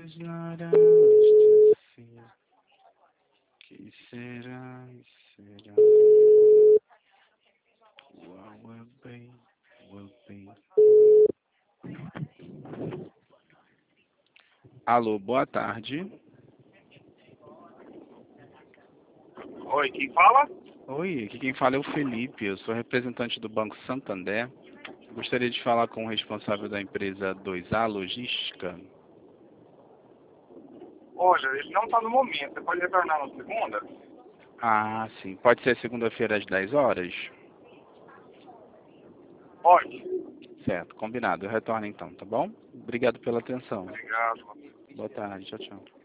Que será, será? What will be, will be. Alô, boa tarde. Oi, quem fala? Oi, aqui quem fala é o Felipe, eu sou representante do Banco Santander. Gostaria de falar com o responsável da empresa 2A Logística. Olha, ele não está no momento. Você pode retornar na segunda? Ah, sim. Pode ser segunda-feira às 10 horas? Pode. Certo, combinado. Eu retorno então, tá bom? Obrigado pela atenção. Obrigado. Boa tarde, tchau, tchau.